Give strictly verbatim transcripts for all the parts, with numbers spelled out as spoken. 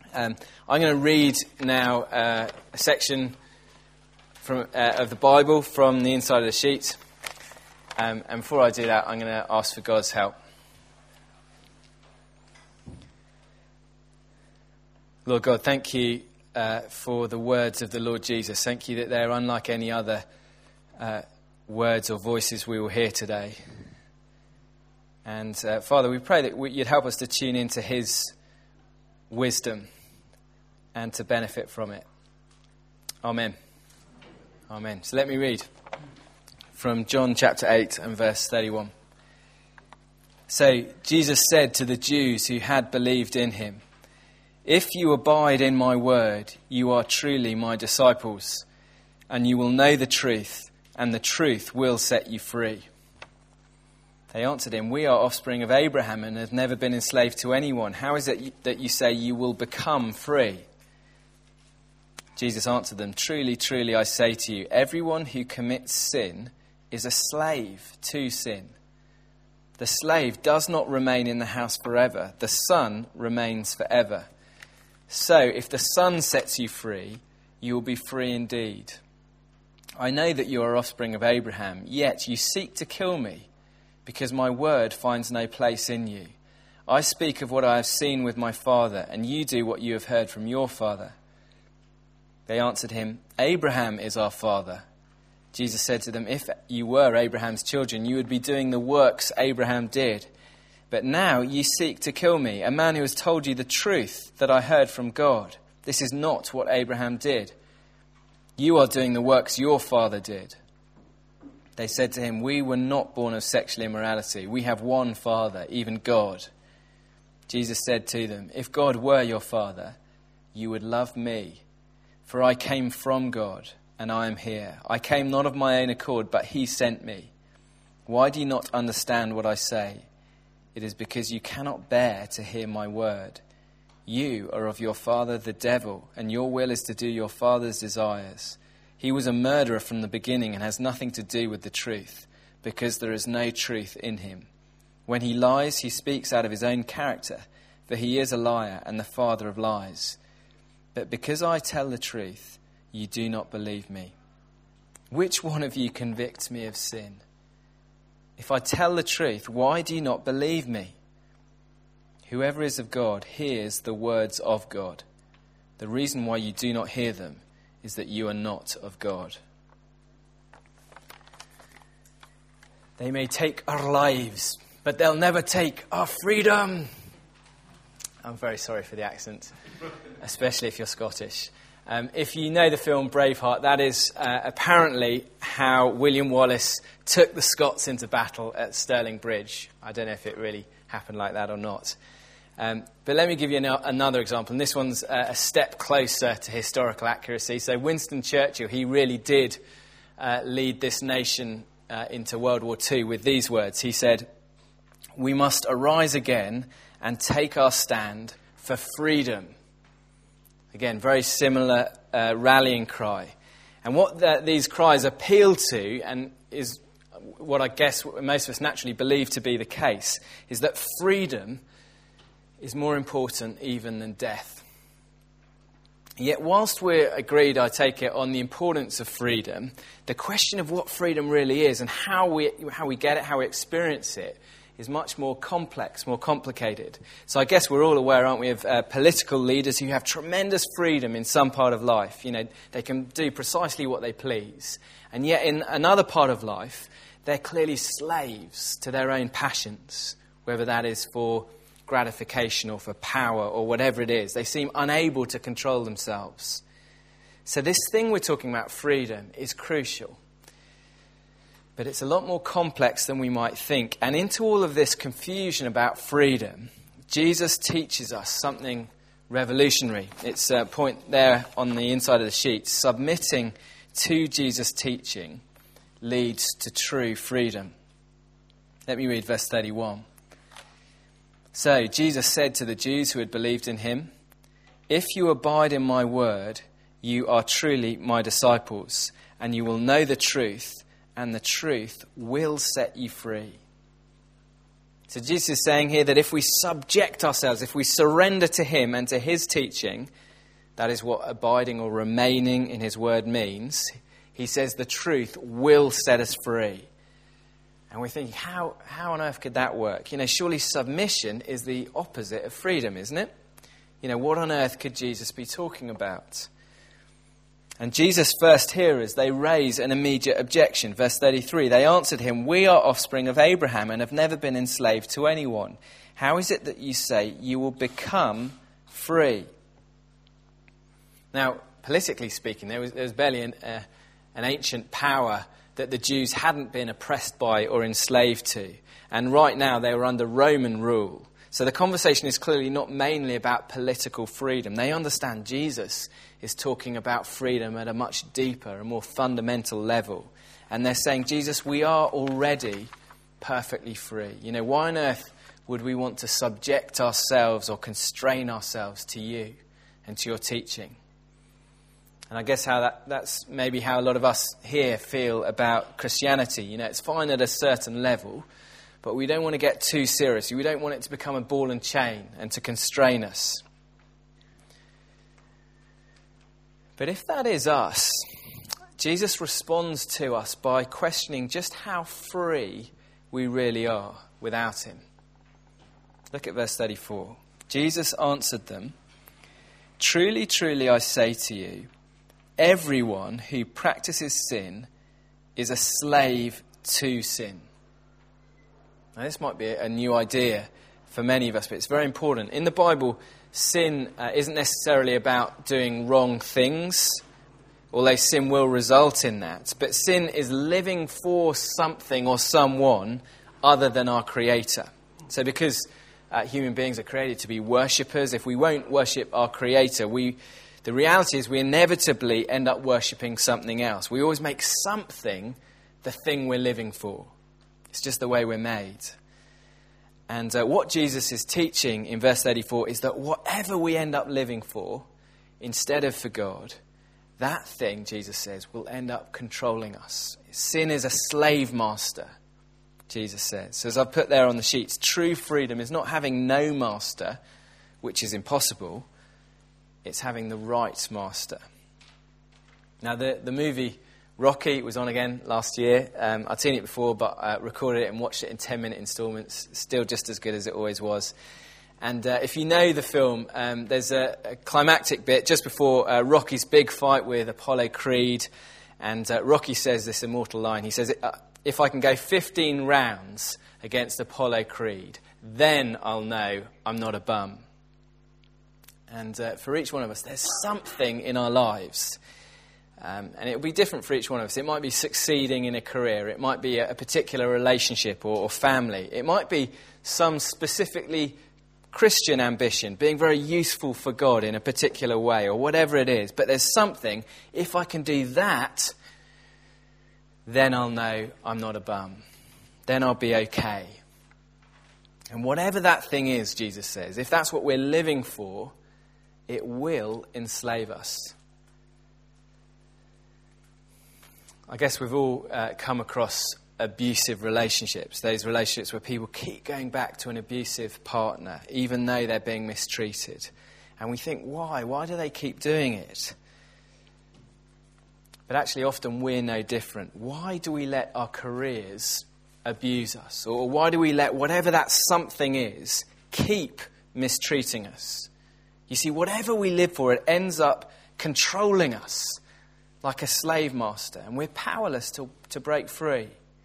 Um, I'm going to read now uh, a section from uh, of the Bible from the inside of the sheet. Um, and before I do that, I'm going to ask for God's help. Lord God, thank you uh, for the words of the Lord Jesus. Thank you that they're unlike any other uh, words or voices we will hear today. And uh, Father, we pray that we, you'd help us to tune into his wisdom and to benefit from it. Amen. Amen. So let me read from John chapter eight and verse thirty-one. So Jesus said to the Jews who had believed in him, "If you abide in my word, you are truly my disciples, and you will know the truth, and the truth will set you free." They answered him, "We are offspring of Abraham and have never been enslaved to anyone. How is it that you say you will become free?" Jesus answered them, "Truly, truly, I say to you, everyone who commits sin is a slave to sin. The slave does not remain in the house forever. The Son remains forever. So, if the Son sets you free, you will be free indeed. I know that you are offspring of Abraham, yet you seek to kill me, because my word finds no place in you. I speak of what I have seen with my father, and you do what you have heard from your father." They answered him, "Abraham is our father." Jesus said to them, "If you were Abraham's children, you would be doing the works Abraham did. But now you seek to kill me, a man who has told you the truth that I heard from God. This is not what Abraham did. You are doing the works your father did." They said to him, "We were not born of sexual immorality. We have one Father, even God." Jesus said to them, "If God were your Father, you would love me, for I came from God, and I am here. I came not of my own accord, but he sent me. Why do you not understand what I say? It is because you cannot bear to hear my word. You are of your father the devil, and your will is to do your father's desires. He was a murderer from the beginning and has nothing to do with the truth, because there is no truth in him. When he lies, he speaks out of his own character, for he is a liar and the father of lies. But because I tell the truth, you do not believe me. Which one of you convicts me of sin? If I tell the truth, why do you not believe me? Whoever is of God hears the words of God. The reason why you do not hear them is that you are not of God. They may take our lives, but they'll never take our freedom. I'm very sorry for the accent, especially if you're Scottish. Um, if you know the film Braveheart, that is uh, apparently how William Wallace took the Scots into battle at Stirling Bridge. I don't know if it really happened like that or not. Um, but let me give you an, another example, and this one's uh, a step closer to historical accuracy. So Winston Churchill, he really did uh, lead this nation uh, into World War Two with these words. He said, "We must arise again and take our stand for freedom." Again, very similar uh, rallying cry. And what the, these cries appeal to, and is what I guess most of us naturally believe to be the case, is that freedom is more important even than death. Yet whilst we're agreed, I take it, on the importance of freedom, the question of what freedom really is and how we how we get it, how we experience it, is much more complex, more complicated. So I guess we're all aware, aren't we, of uh, political leaders who have tremendous freedom in some part of life. You know, they can do precisely what they please. And yet in another part of life, they're clearly slaves to their own passions, whether that is for gratification or for power or whatever it is. They seem unable to control themselves. So this thing we're talking about, freedom, is crucial. But it's a lot more complex than we might think. And into all of this confusion about freedom, Jesus teaches us something revolutionary. It's a point there on the inside of the sheet. Submitting to Jesus' teaching leads to true freedom. Let me read verse thirty-one. So Jesus said to the Jews who had believed in him, "If you abide in my word, you are truly my disciples, and you will know the truth, and the truth will set you free." So Jesus is saying here that if we subject ourselves, if we surrender to him and to his teaching, that is what abiding or remaining in his word means. He says the truth will set us free. And we're thinking, how, how on earth could that work? You know, surely submission is the opposite of freedom, isn't it? You know, what on earth could Jesus be talking about? And Jesus' first hearers, they raise an immediate objection. Verse thirty-three, they answered him, "We are offspring of Abraham and have never been enslaved to anyone. How is it that you say you will become free?" Now, politically speaking, there was, there was barely an, uh, an ancient power that the Jews hadn't been oppressed by or enslaved to. And right now they were under Roman rule. So the conversation is clearly not mainly about political freedom. They understand Jesus is talking about freedom at a much deeper and more fundamental level. And they're saying, Jesus, we are already perfectly free. You know, why on earth would we want to subject ourselves or constrain ourselves to you and to your teaching? And I guess how that, that's maybe how a lot of us here feel about Christianity. You know, it's fine at a certain level, but we don't want to get too serious. We don't want it to become a ball and chain and to constrain us. But if that is us, Jesus responds to us by questioning just how free we really are without him. Look at verse thirty-four. Jesus answered them, "Truly, truly, I say to you, everyone who practices sin is a slave to sin." Now, this might be a new idea for many of us, but it's very important. In the Bible, sin uh, isn't necessarily about doing wrong things, although sin will result in that. But sin is living for something or someone other than our Creator. So because uh, human beings are created to be worshippers, if we won't worship our Creator, we... the reality is we inevitably end up worshipping something else. We always make something the thing we're living for. It's just the way we're made. And uh, what Jesus is teaching in verse thirty-four is that whatever we end up living for, instead of for God, that thing, Jesus says, will end up controlling us. Sin is a slave master, Jesus says. So as I've put there on the sheets, true freedom is not having no master, which is impossible. It's having the right master. Now, the, the movie Rocky was on again last year. Um, I'd seen it before, but uh, recorded it and watched it in ten-minute instalments. Still just as good as it always was. And uh, if you know the film, um, there's a, a climactic bit just before uh, Rocky's big fight with Apollo Creed. And uh, Rocky says this immortal line. He says, "If I can go fifteen rounds against Apollo Creed, then I'll know I'm not a bum." And uh, for each one of us, there's something in our lives. Um, and it'll be different for each one of us. It might be succeeding in a career. It might be a, a particular relationship or, or family. It might be some specifically Christian ambition, being very useful for God in a particular way or whatever it is. But there's something, if I can do that, then I'll know I'm not a bum. Then I'll be okay. And whatever that thing is, Jesus says, if that's what we're living for, it will enslave us. I guess we've all uh, come across abusive relationships, those relationships where people keep going back to an abusive partner, even though they're being mistreated. And we think, why? Why do they keep doing it? But actually, often we're no different. Why do we let our careers abuse us? Or why do we let whatever that something is keep mistreating us? You see, whatever we live for, it ends up controlling us like a slave master, and we're powerless to, to break free.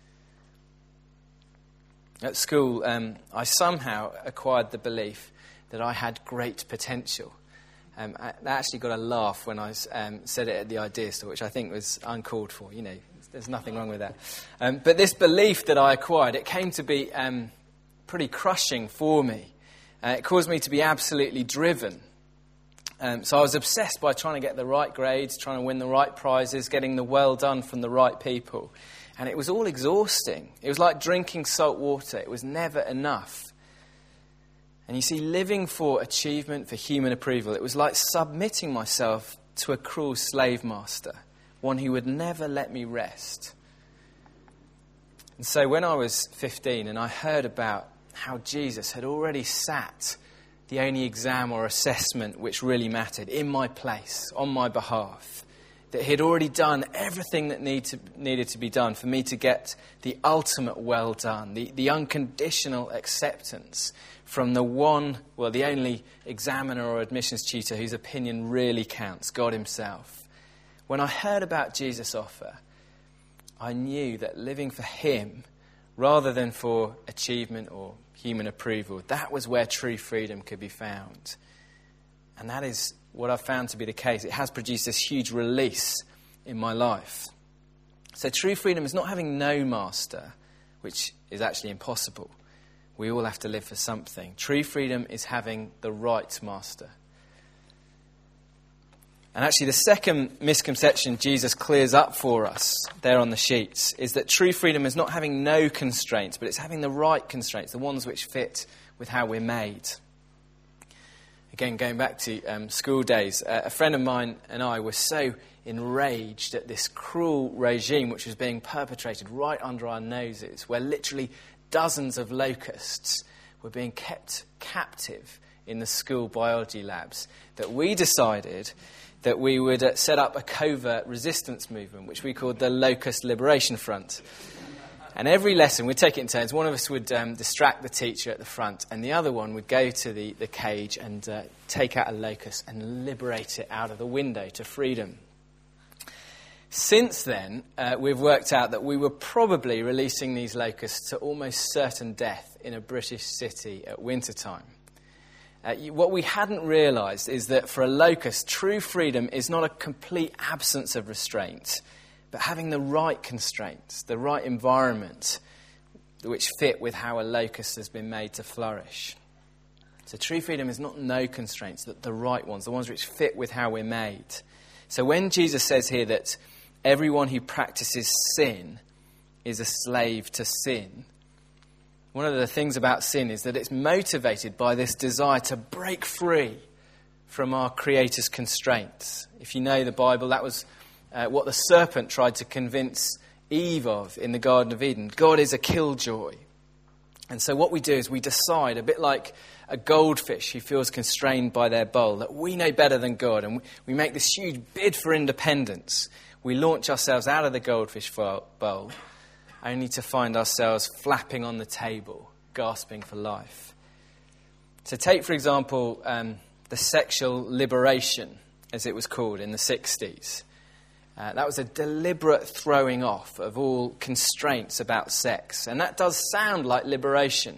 At school, um, I somehow acquired the belief that I had great potential. Um, I actually got a laugh when I um, said it at the idea store, which I think was uncalled for. You know, there's nothing wrong with that. Um, but this belief that I acquired, it came to be um, pretty crushing for me. Uh, it caused me to be absolutely driven. Um, so I was obsessed by trying to get the right grades, trying to win the right prizes, getting the well done from the right people. And it was all exhausting. It was like drinking salt water. It was never enough. And you see, living for achievement, for human approval, it was like submitting myself to a cruel slave master, one who would never let me rest. And so when I was fifteen and I heard about how Jesus had already sat the only exam or assessment which really mattered in my place, on my behalf. That he'd already done everything that need to, needed to be done for me to get the ultimate well done, the, the unconditional acceptance from the one, well, the only examiner or admissions tutor whose opinion really counts, God himself. When I heard about Jesus' offer, I knew that living for him, rather than for achievement or human approval, that was where true freedom could be found. And that is what I've found to be the case. It has produced this huge release in my life. So true freedom is not having no master, which is actually impossible. We all have to live for something. True freedom is having the right master. And actually the second misconception Jesus clears up for us there on the sheets is that true freedom is not having no constraints, but it's having the right constraints, the ones which fit with how we're made. Again, going back to um, school days, uh, a friend of mine and I were so enraged at this cruel regime which was being perpetrated right under our noses, where literally dozens of locusts were being kept captive in the school biology labs, that we decided that we would uh, set up a covert resistance movement, which we called the Locust Liberation Front. And every lesson, we'd take it in turns. One of us would um, distract the teacher at the front, and the other one would go to the, the cage and uh, take out a locust and liberate it out of the window to freedom. Since then, uh, we've worked out that we were probably releasing these locusts to almost certain death in a British city at wintertime. Uh, what we hadn't realised is that for a locust, true freedom is not a complete absence of restraint, but having the right constraints, the right environment, which fit with how a locust has been made to flourish. So true freedom is not no constraints, but the right ones, the ones which fit with how we're made. So when Jesus says here that everyone who practices sin is a slave to sin, one of the things about sin is that it's motivated by this desire to break free from our Creator's constraints. If you know the Bible, that was uh, what the serpent tried to convince Eve of in the Garden of Eden. God is a killjoy. And so what we do is we decide, a bit like a goldfish who feels constrained by their bowl, that we know better than God. And we make this huge bid for independence. We launch ourselves out of the goldfish bowl, only to find ourselves flapping on the table, gasping for life. So take, for example, um, the sexual liberation, as it was called in the sixties. Uh, that was a deliberate throwing off of all constraints about sex. And that does sound like liberation.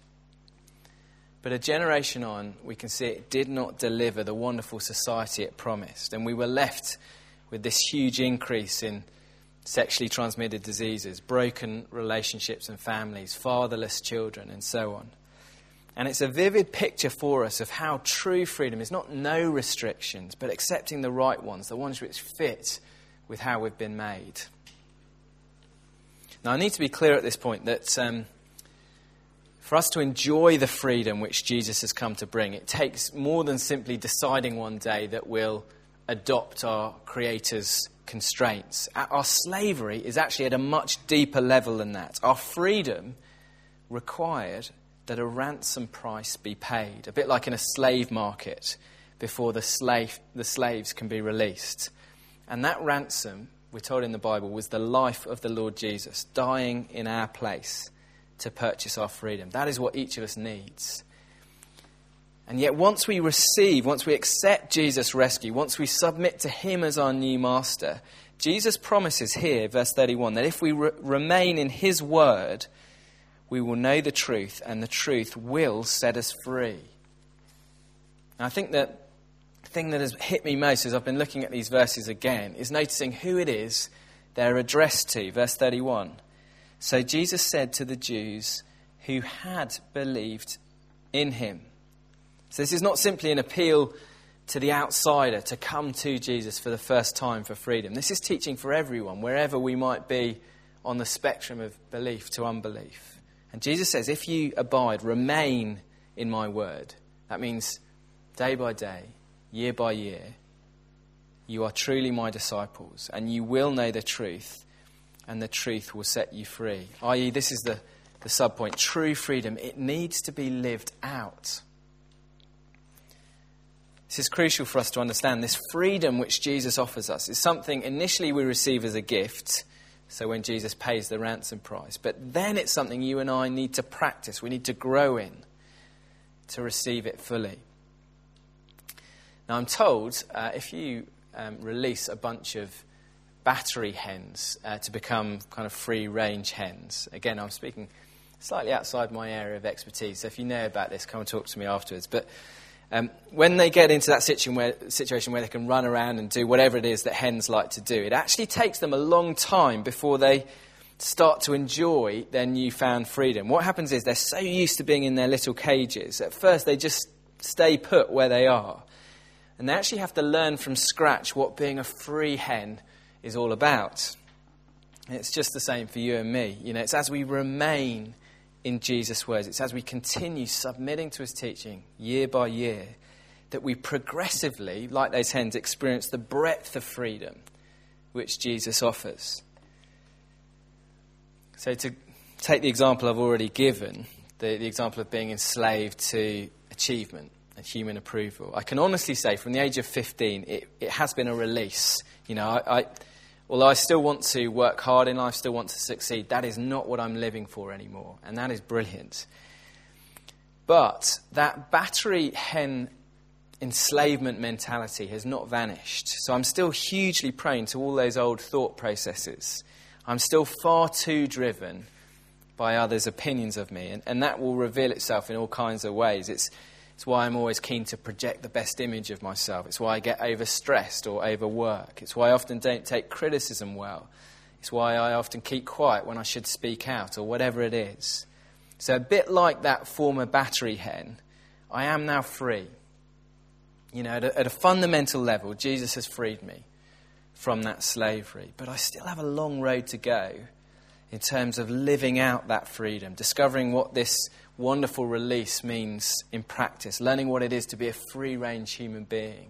But a generation on, we can see it did not deliver the wonderful society it promised. And we were left with this huge increase in sexually transmitted diseases, broken relationships and families, fatherless children, and so on. And it's a vivid picture for us of how true freedom is not no restrictions, but accepting the right ones, the ones which fit with how we've been made. Now, I need to be clear at this point that um, for us to enjoy the freedom which Jesus has come to bring, it takes more than simply deciding one day that we'll adopt our Creator's constraints. Our slavery is actually at a much deeper level than that. Our freedom required that a ransom price be paid, a bit like in a slave market before the slave the slaves can be released. And that ransom, we're told in the Bible, was the life of the Lord Jesus, dying in our place to purchase our freedom. That is what each of us needs. And yet once we receive, once we accept Jesus' rescue, once we submit to him as our new master, Jesus promises here, verse thirty-one, that if we re- remain in his word, we will know the truth, and the truth will set us free. And I think that the thing that has hit me most as I've been looking at these verses again is noticing who it is they're addressed to. Verse thirty-one. So Jesus said to the Jews who had believed in him. So this is not simply an appeal to the outsider to come to Jesus for the first time for freedom. This is teaching for everyone, wherever we might be on the spectrum of belief to unbelief. And Jesus says, if you abide, remain in my word. That means day by day, year by year, you are truly my disciples, and you will know the truth, and the truth will set you free. that is, this is the, the subpoint, true freedom, it needs to be lived out. This is crucial for us to understand. This freedom which Jesus offers us is something initially we receive as a gift, so when Jesus pays the ransom price. But then it's something you and I need to practice. We need to grow in to receive it fully. Now I'm told uh, if you um, release a bunch of battery hens uh, to become kind of free-range hens, again I'm speaking slightly outside my area of expertise, so if you know about this, come and talk to me afterwards. But Um, when they get into that situation where, situation where they can run around and do whatever it is that hens like to do, it actually takes them a long time before they start to enjoy their newfound freedom. What happens is they're so used to being in their little cages. At first they just stay put where they are. And they actually have to learn from scratch what being a free hen is all about. And it's just the same for you and me. You know, it's as we remain in Jesus' words, it's as we continue submitting to his teaching year by year that we progressively, like those hens, experience the breadth of freedom which Jesus offers. So to take the example I've already given, the, the example of being enslaved to achievement and human approval, I can honestly say from the age of fifteen, it, it has been a release. You know, I... I Although I still want to work hard in life, still want to succeed, that is not what I'm living for anymore. And that is brilliant. But that battery hen enslavement mentality has not vanished. So I'm still hugely prone to all those old thought processes. I'm still far too driven by others' opinions of me. And, and that will reveal itself in all kinds of ways. It's It's why I'm always keen to project the best image of myself. It's why I get overstressed or overwork. It's why I often don't take criticism well. It's why I often keep quiet when I should speak out or whatever it is. So a bit like that former battery hen, I am now free. You know, at a, at a fundamental level, Jesus has freed me from that slavery. But I still have a long road to go in terms of living out that freedom, discovering what this wonderful release means in practice, learning what it is to be a free-range human being.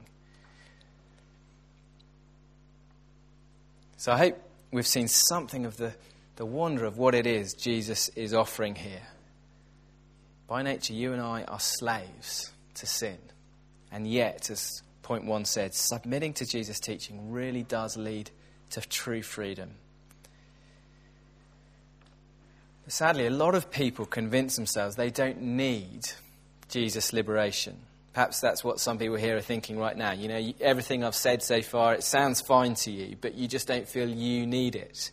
So I hope we've seen something of the, the wonder of what it is Jesus is offering here. By nature, you and I are slaves to sin. And yet, as point one said, submitting to Jesus' teaching really does lead to true freedom. Sadly, a lot of people convince themselves they don't need Jesus' liberation. Perhaps that's what some people here are thinking right now. You know, everything I've said so far, it sounds fine to you, but you just don't feel you need it.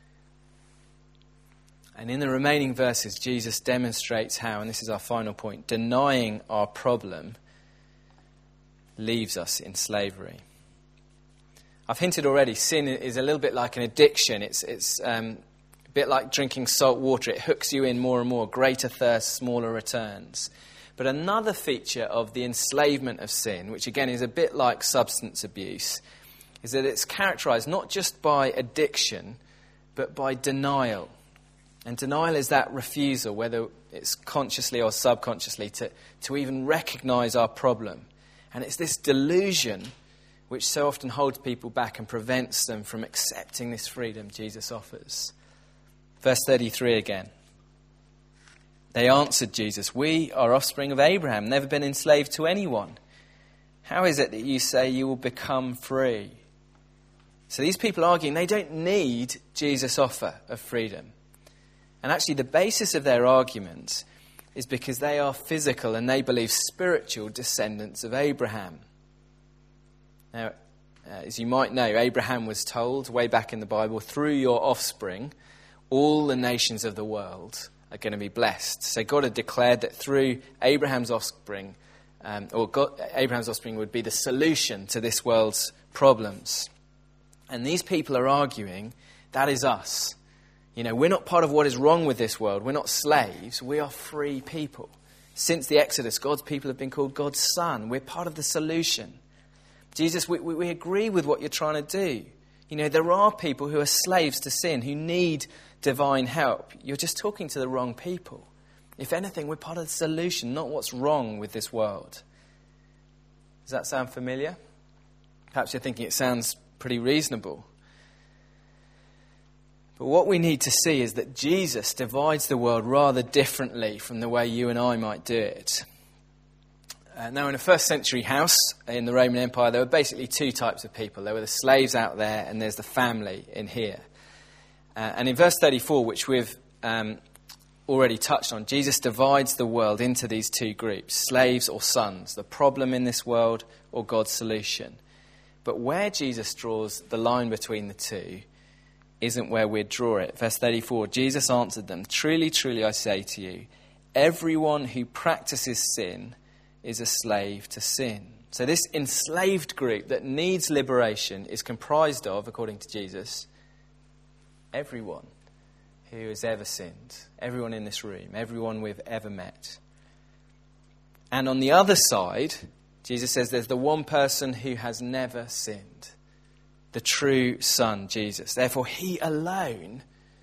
And in the remaining verses, Jesus demonstrates how, and this is our final point, denying our problem leaves us in slavery. I've hinted already, sin is a little bit like an addiction. It's, it's, um, A bit like drinking salt water. It hooks you in more and more. Greater thirst, smaller returns. But another feature of the enslavement of sin, which again is a bit like substance abuse, is that it's characterized not just by addiction, but by denial. And denial is that refusal, whether it's consciously or subconsciously, to, to even recognize our problem. And it's this delusion which so often holds people back and prevents them from accepting this freedom Jesus offers. Verse thirty-three again. They answered Jesus, "We are offspring of Abraham, never been enslaved to anyone. How is it that you say you will become free?" So these people are arguing they don't need Jesus' offer of freedom. And actually the basis of their argument is because they are physical and they believe spiritual descendants of Abraham. Now, uh, as you might know, Abraham was told way back in the Bible, through your offspring, all the nations of the world are going to be blessed. So God had declared that through Abraham's offspring, um, or God, Abraham's offspring would be the solution to this world's problems. And these people are arguing, that is us. You know, we're not part of what is wrong with this world. We're not slaves. We are free people. Since the Exodus, God's people have been called God's son. We're part of the solution. Jesus, we, we, we agree with what you're trying to do. You know, there are people who are slaves to sin, who need divine help. You're just talking to the wrong people. If anything, we're part of the solution, not what's wrong with this world. Does that sound familiar? Perhaps you're thinking it sounds pretty reasonable. But what we need to see is that Jesus divides the world rather differently from the way you and I might do it. Uh, now, in a first century house in the Roman Empire, there were basically two types of people. There were the slaves out there, and there's the family in here. Uh, and in verse thirty-four, which we've um, already touched on, Jesus divides the world into these two groups, slaves or sons, the problem in this world or God's solution. But where Jesus draws the line between the two isn't where we'd draw it. Verse thirty-four, Jesus answered them, "Truly, truly, I say to you, everyone who practices sin is a slave to sin." So this enslaved group that needs liberation is comprised of, according to Jesus, everyone who has ever sinned. Everyone in this room, everyone we've ever met. And on the other side, Jesus says there's the one person who has never sinned. The true Son, Jesus. Therefore, he alone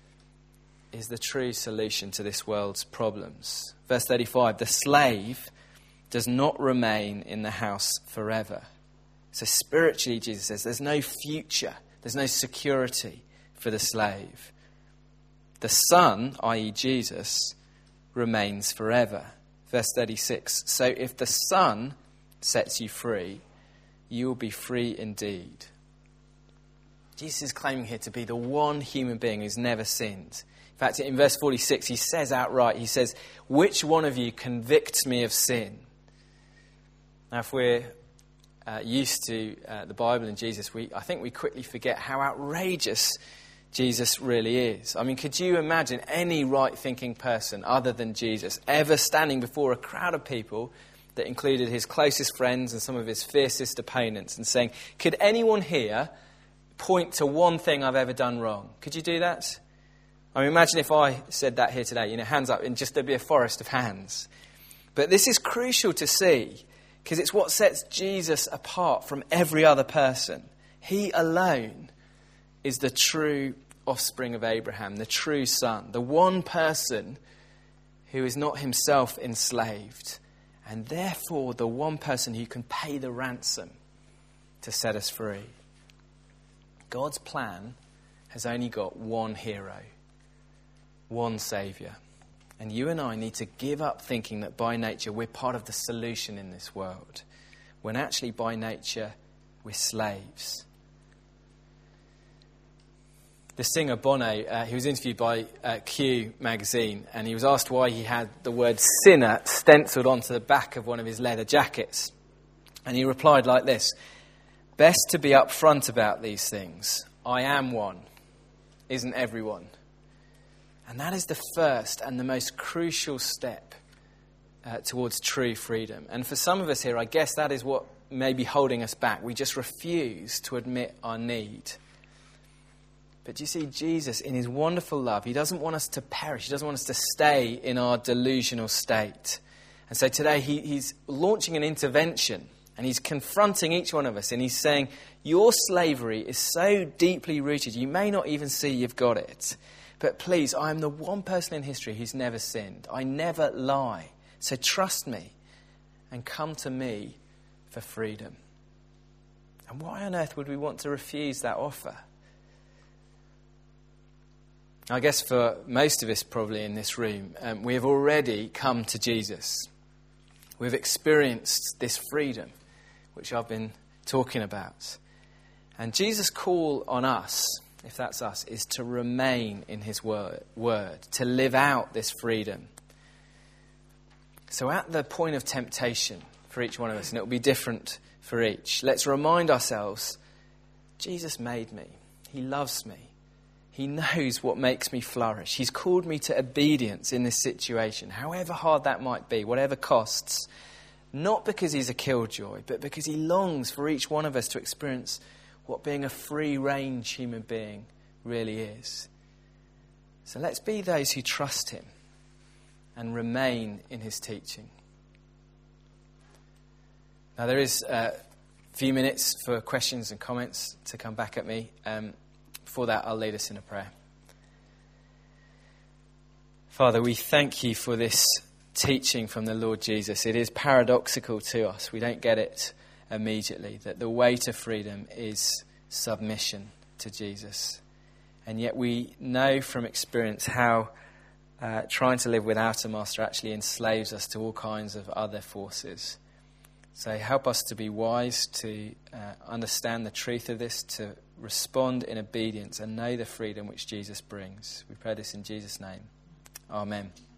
is the true solution to this world's problems. Verse thirty-five, the slave does not remain in the house forever. So spiritually, Jesus says, there's no future, there's no security for the slave. The Son, that is. Jesus, remains forever. Verse thirty-six, so if the Son sets you free, you will be free indeed. Jesus is claiming here to be the one human being who's never sinned. In fact, in verse forty-six, he says outright, he says, "Which one of you convicts me of sin?" Now, if we're uh, used to uh, the Bible and Jesus, we I think we quickly forget how outrageous Jesus really is. I mean, could you imagine any right-thinking person other than Jesus ever standing before a crowd of people that included his closest friends and some of his fiercest opponents and saying, could anyone here point to one thing I've ever done wrong? Could you do that? I mean, imagine if I said that here today, you know, hands up, and just there'd be a forest of hands. But this is crucial to see, because it's what sets Jesus apart from every other person. He alone is the true offspring of Abraham, the true son, the one person who is not himself enslaved, and therefore the one person who can pay the ransom to set us free. God's plan has only got one hero, one saviour. And you and I need to give up thinking that by nature we're part of the solution in this world, when actually by nature we're slaves. The singer Bono, uh, he was interviewed by uh, Q magazine, and he was asked why he had the word sinner stenciled onto the back of one of his leather jackets. And he replied like this: "Best to be upfront about these things. I am one. Isn't everyone?" And that is the first and the most crucial step uh, towards true freedom. And for some of us here, I guess that is what may be holding us back. We just refuse to admit our need. But you see, Jesus, in his wonderful love, he doesn't want us to perish. He doesn't want us to stay in our delusional state. And so today he, he's launching an intervention, and he's confronting each one of us, and he's saying, your slavery is so deeply rooted, you may not even see you've got it. But please, I am the one person in history who's never sinned. I never lie. So trust me and come to me for freedom. And why on earth would we want to refuse that offer? I guess for most of us probably in this room, um, we have already come to Jesus. We've experienced this freedom, which I've been talking about. And Jesus' call on us, if that's us, is to remain in his word, word, to live out this freedom. So at the point of temptation for each one of us, and it will be different for each, let's remind ourselves, Jesus made me. He loves me. He knows what makes me flourish. He's called me to obedience in this situation, however hard that might be, whatever costs. Not because he's a killjoy, but because he longs for each one of us to experience what being a free-range human being really is. So let's be those who trust him and remain in his teaching. Now there is a few minutes for questions and comments to come back at me. Um, before that, I'll lead us in a prayer. Father, we thank you for this teaching from the Lord Jesus. It is paradoxical to us. We don't get it immediately, that the way to freedom is submission to Jesus. And yet we know from experience how uh, trying to live without a master actually enslaves us to all kinds of other forces. So help us to be wise, to uh, understand the truth of this, to respond in obedience and know the freedom which Jesus brings. We pray this in Jesus' name. Amen.